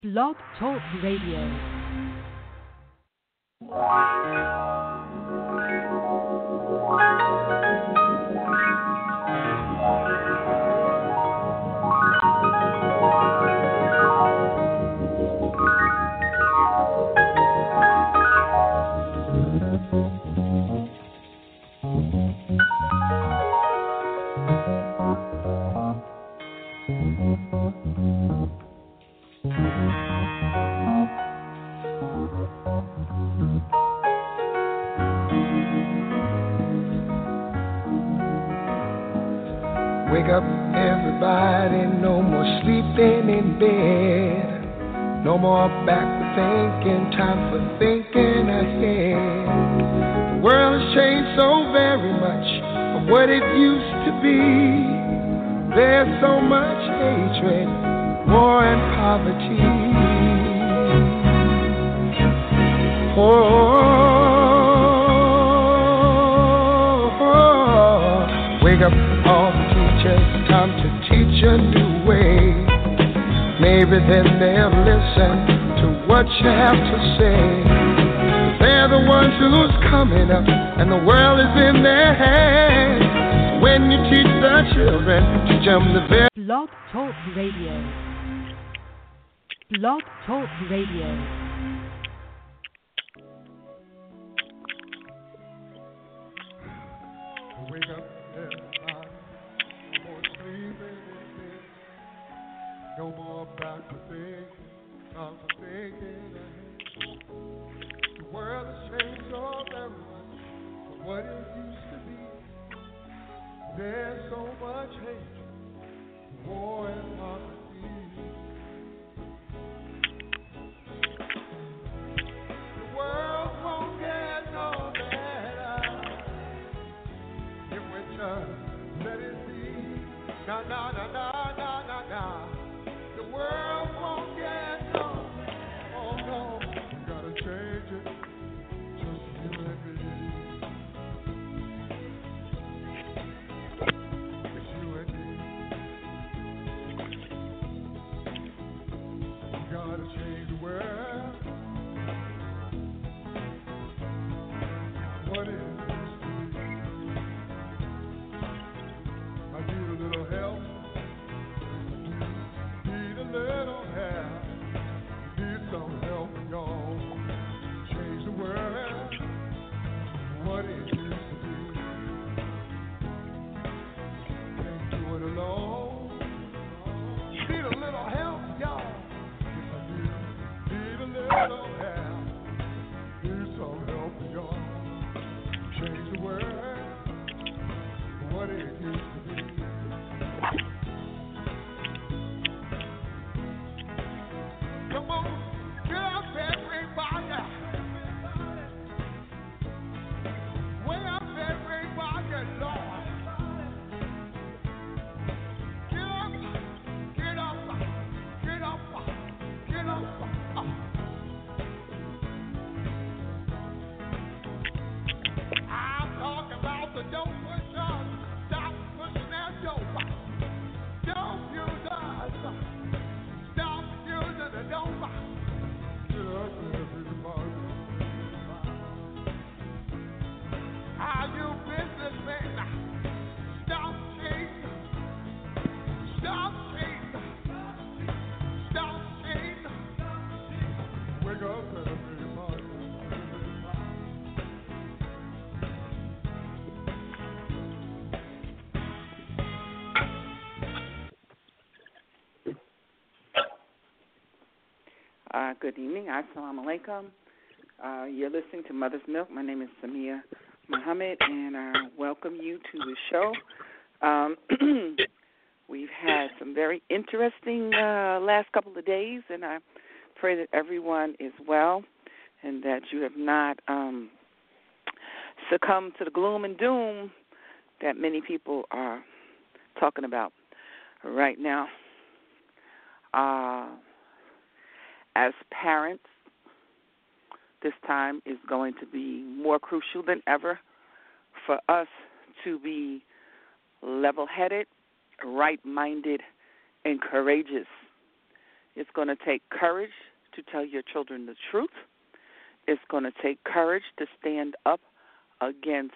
Blog Talk Radio. Wake up, everybody, no more sleeping in bed. No more backward thinking, time for thinking ahead. The world has changed so very much from what it used to be. There's so much hatred, war and poverty. Wake up, all the teachers, time to teach a new way. Maybe then they'll listen to what you have to say. They're the ones who's coming up, and the world is in their hands. When you teach the children, teach them the very Blog Talk Radio. Blog Talk Radio. Wake up, everybody. No more sleeping in bed. No more backward thinking. Time for thinking ahead. The world has changed so very much from what it used to be. There's so much hate, war and poverty. The world won't get no better if we just let it be. Na na na na na na na. The world won't get no better. Oh no, we gotta change it. Just you and me. It's you and me. We gotta change the world. What is this to be? I need a little help. Need a little help. Need some help, y'all. Change the world. What it used to be. Can't do it alone. Need a little help, y'all. Yes, I do. Need a little help. Need some help, y'all. Change the world. What it used to be. Come on, get up, everybody. Way up, everybody, Lord. Get up, get up, get up, get up. I'm talking about the dope pushers. Stop pushing that dope. Don't use us. Stop using the dope. Get up, everybody. Are you businessmen? Stop cheating. Stop cheating. Stop cheating. Wake up, everybody. Good evening. Assalamu alaikum. You're listening to Mother's Milk. My name is Samia Muhammad, and I welcome you to the show. We've had some very interesting last couple of days, and I pray that everyone is well and that you have not succumbed to the gloom and doom that many people are talking about right now. As parents, this time is going to be more crucial than ever for us to be level-headed, right-minded, and courageous It's going to take courage to tell your children the truth. It's going to take courage to stand up against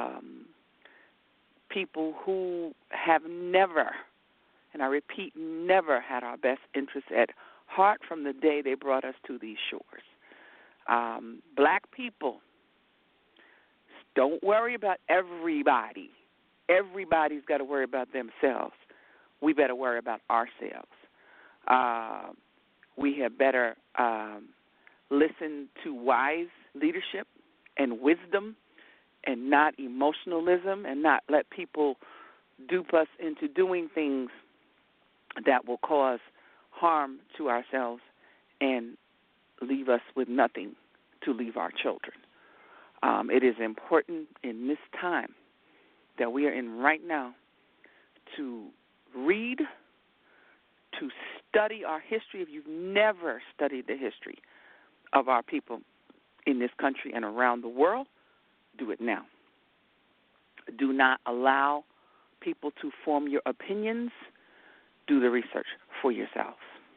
people who have never, and I repeat, never had our best interests at heart from the day they brought us to these shores. Black people, don't worry about everybody. Everybody's got to worry about themselves. We better worry about ourselves. We had better listen to wise leadership and wisdom and not emotionalism, and not let people dupe us into doing things that will cause harm to ourselves and leave us with nothing to leave our children. It is important in this time that we are in right now to read, to study our history. If you've never studied the history of our people in this country and around the world, do it now. Do not allow people to form your opinions. Do the research for yourselves.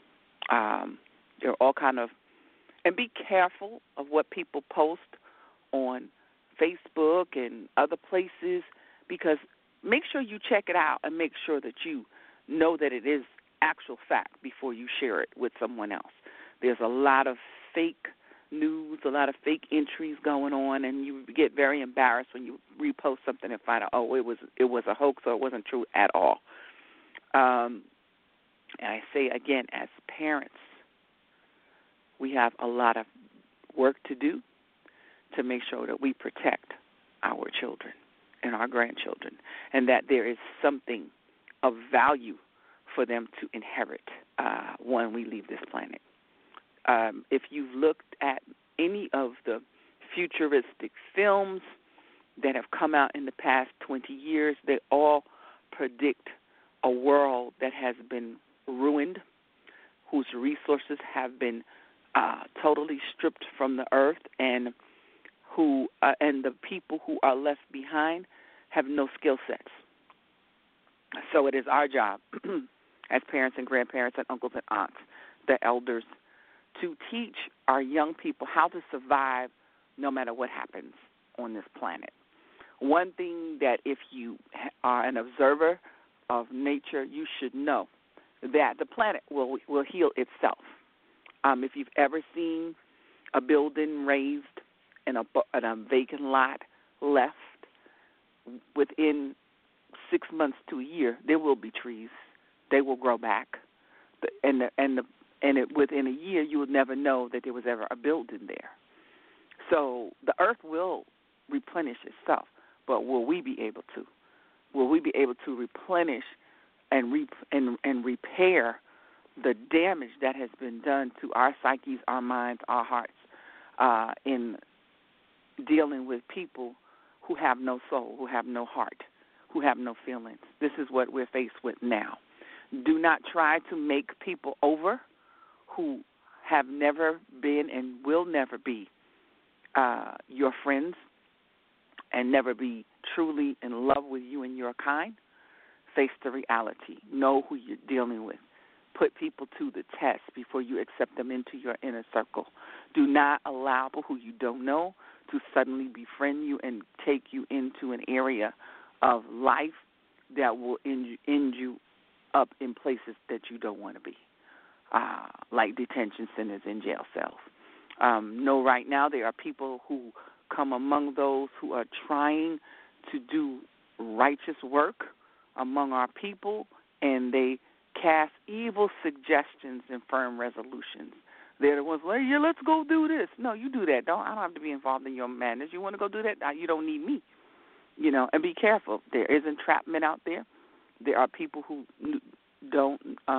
There are all kind of, and be careful of what people post on Facebook and other places, because make sure you check it out and make sure that you know that it is actual fact before you share it with someone else. There's a lot of fake news, a lot of fake entries going on, and you get very embarrassed when you repost something and find out, oh, it was a hoax or it wasn't true at all. And I say again, as parents, we have a lot of work to do to make sure that we protect our children and our grandchildren, and that there is something of value for them to inherit when we leave this planet. If you've looked at any of the futuristic films that have come out in the past 20 years, they all predict a world that has been ruined, whose resources have been totally stripped from the earth, and who and the people who are left behind have no skill sets. So it is our job as parents and grandparents and uncles and aunts, the elders, to teach our young people how to survive no matter what happens on this planet. One thing that if you are an observer of nature, you should know that the planet will heal itself. If you've ever seen a building raised and a vacant lot left, within 6 months to a year, there will be trees. They will grow back, within a year, you would never know that there was ever a building there. So the earth will replenish itself, but will we be able to? Will we be able to replenish and repair the damage that has been done to our psyches, our minds, our hearts, in dealing with people who have no soul, who have no heart, who have no feelings? This is what we're faced with now. Do not try to make people over who have never been and will never be your friends and never be truly in love with you and your kind. Face the reality. Know who you're dealing with. Put people to the test before you accept them into your inner circle. Do not allow people who you don't know to suddenly befriend you and take you into an area of life that will end you up in places that you don't want to be, like detention centers and jail cells. Know right now there are people who come among those who are trying to do righteous work among our people, and they cast evil suggestions and firm resolutions. They're the ones, well, yeah, let's go do this. No, you do that. I don't have to be involved in your madness. You want to go do that? You don't need me. And be careful. There is entrapment out there. There are people who don't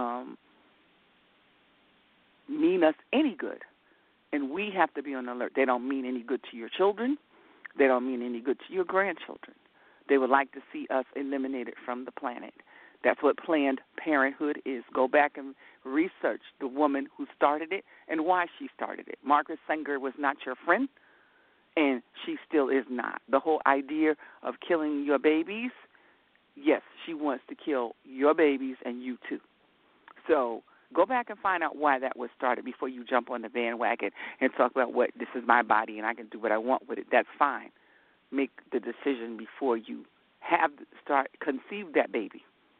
mean us any good, and we have to be on alert. They don't mean any good to your children. They don't mean any good to your grandchildren. They would like to see us eliminated from the planet. That's what Planned Parenthood is. Go back and research the woman who started it and why she started it. Margaret Sanger was not your friend, and she still is not. The whole idea of killing your babies, yes, she wants to kill your babies and you too. So Go back and find out why that was started before you jump on the bandwagon and talk about what this is my body and I can do what I want with it. That's fine. Make the decision before you conceive that baby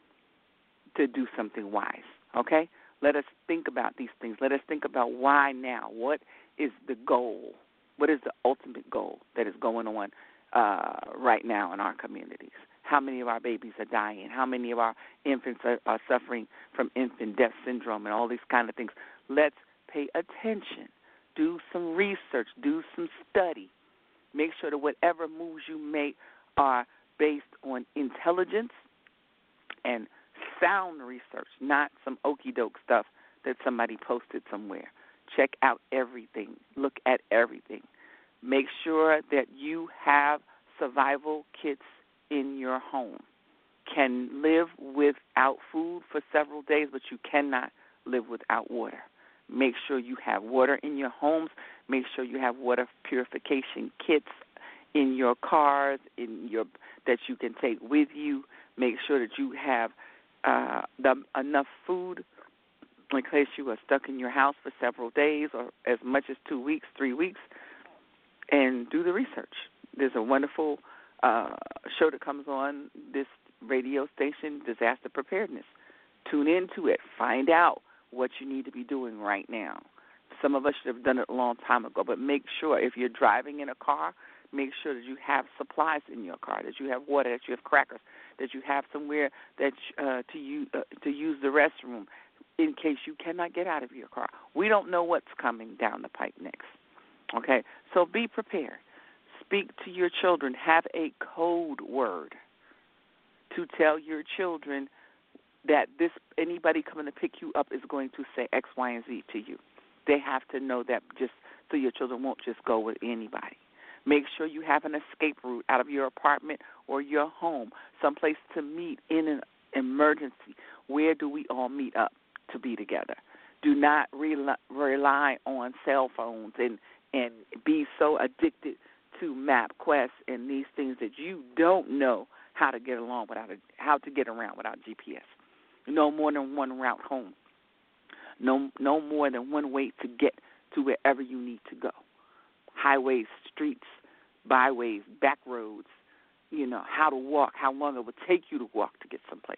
to do something wise, okay? Let us think about these things. Let us think about why now. What is the goal? What is the ultimate goal that is going on right now in our communities? How many of our babies are dying? How many of our infants are suffering from infant death syndrome and all these kind of things? Let's pay attention. Do some research. Do some study. Make sure that whatever moves you make are based on intelligence and sound research, not some okey-doke stuff that somebody posted somewhere. Check out everything. Look at everything. Make sure that you have survival kits in your home. Can live without food for several days, but you cannot live without water. Make sure you have water in your homes. Make sure you have water purification kits in your cars, that you can take with you. Make sure that you have enough food in case you are stuck in your house for several days or as much as 2 weeks, 3 weeks, and do the research. There's a wonderful show that comes on this radio station, Disaster Preparedness. Tune into it. Find out what you need to be doing right now. Some of us should have done it a long time ago, but make sure if you're driving in a car, make sure that you have supplies in your car, that you have water, that you have crackers, that you have somewhere that to use the restroom in case you cannot get out of your car. We don't know what's coming down the pipe next. Okay? So be prepared. Speak to your children. Have a code word to tell your children that anybody coming to pick you up is going to say X, Y, and Z to you. They have to know that just so your children won't just go with anybody. Make sure you have an escape route out of your apartment or your home, someplace to meet in an emergency. Where do we all meet up to be together? Do not rely on cell phones and be so addicted to MapQuest and these things that you don't know how to get around without GPS. No more than one route home. No more than one way to get to wherever you need to go. Highways, streets, byways, back roads, how to walk, how long it would take you to walk to get someplace.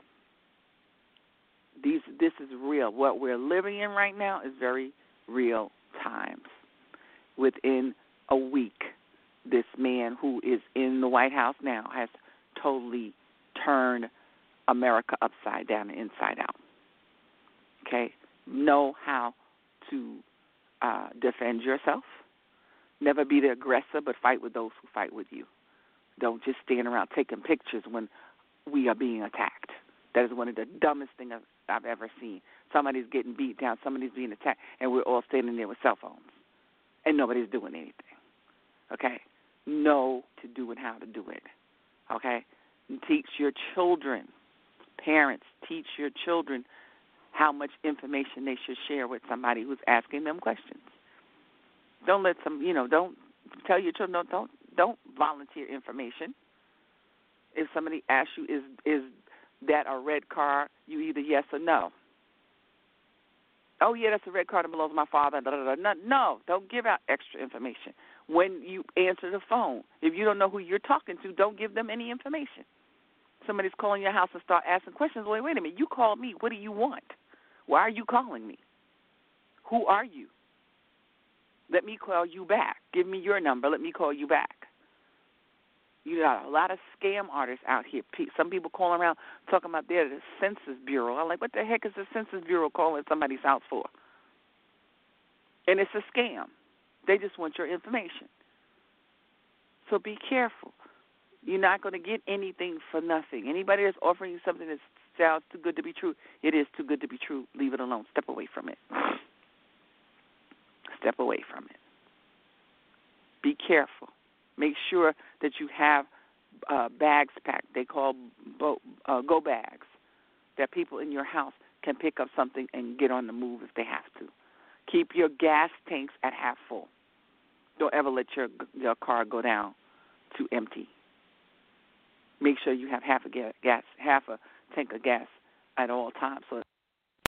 This is real. What we're living in right now is very real times. Within a week, this man who is in the White House now has totally turned America upside down and inside out. Okay? Know how to defend yourself. Never be the aggressor, but fight with those who fight with you. Don't just stand around taking pictures when we are being attacked. That is one of the dumbest things I've ever seen. Somebody's getting beat down, somebody's being attacked, and we're all standing there with cell phones, and nobody's doing anything. Okay? Know to do and how to do it. Okay? And teach your children, parents, teach your children how much information they should share with somebody who's asking them questions. Don't let don't tell your children, don't volunteer information. If somebody asks you, is that a red car, you either yes or no. Oh, yeah, that's a red car that belongs to my father. No, don't give out extra information. When you answer the phone, if you don't know who you're talking to, don't give them any information. Somebody's calling your house and start asking questions. Wait a minute, you called me. What do you want? Why are you calling me? Who are you? Let me call you back. Give me your number. Let me call you back. You got a lot of scam artists out here. Some people calling around talking about they're the Census Bureau. I'm like, what the heck is the Census Bureau calling somebody's house for? And it's a scam. They just want your information. So be careful. You're not going to get anything for nothing. Anybody that's offering you something that sounds too good to be true, it is too good to be true. Leave it alone. Step away from it. Step away from it. Be careful. Make sure that you have bags packed. They call go bags, that people in your house can pick up something and get on the move if they have to. Keep your gas tanks at half full. Don't ever let your car go down to empty. Make sure you have half a tank of gas at all times so